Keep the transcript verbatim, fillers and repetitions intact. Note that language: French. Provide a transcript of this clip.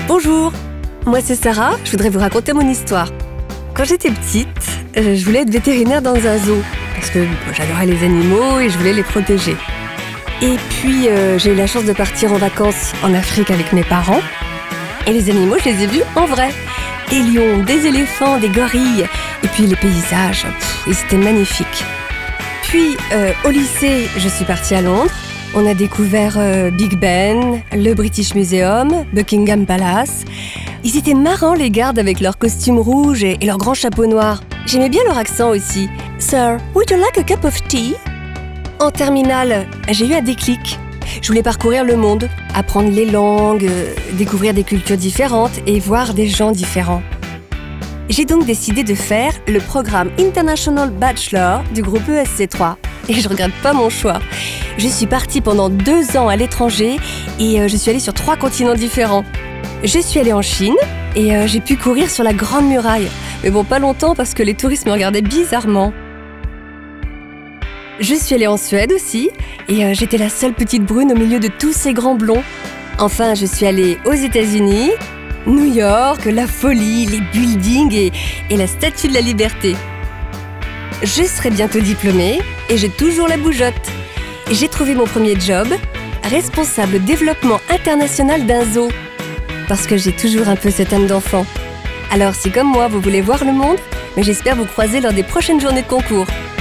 Bonjour, moi c'est Sarah, je voudrais vous raconter mon histoire. Quand j'étais petite, je voulais être vétérinaire dans un zoo, parce que j'adorais les animaux et je voulais les protéger. Et puis euh, j'ai eu la chance de partir en vacances en Afrique avec mes parents, et les animaux, je les ai vus en vrai. Des lions, des éléphants, des gorilles, et puis les paysages, pff, ils étaient magnifiques. Puis euh, au lycée, je suis partie à Londres. On a découvert euh, Big Ben, le British Museum, Buckingham Palace. Ils étaient marrants les gardes avec leurs costumes rouges et, et leurs grands chapeaux noirs. J'aimais bien leur accent aussi. Sir, would you like a cup of tea? En terminale, j'ai eu un déclic. Je voulais parcourir le monde, apprendre les langues, euh, découvrir des cultures différentes et voir des gens différents. J'ai donc décidé de faire le programme International Bachelor du groupe E S C trois. Et je regrette pas mon choix. Je suis partie pendant deux ans à l'étranger et euh, je suis allée sur trois continents différents. Je suis allée en Chine et euh, j'ai pu courir sur la Grande Muraille. Mais bon, pas longtemps parce que les touristes me regardaient bizarrement. Je suis allée en Suède aussi et euh, j'étais la seule petite brune au milieu de tous ces grands blonds. Enfin, je suis allée aux États-Unis, New York, la folie, les buildings et, et la Statue de la Liberté. Je serai bientôt diplômée et j'ai toujours la bougeotte. J'ai trouvé mon premier job, responsable développement international d'un zoo. Parce que j'ai toujours un peu cette âme d'enfant. Alors si comme moi vous voulez voir le monde, mais j'espère vous croiser lors des prochaines journées de concours.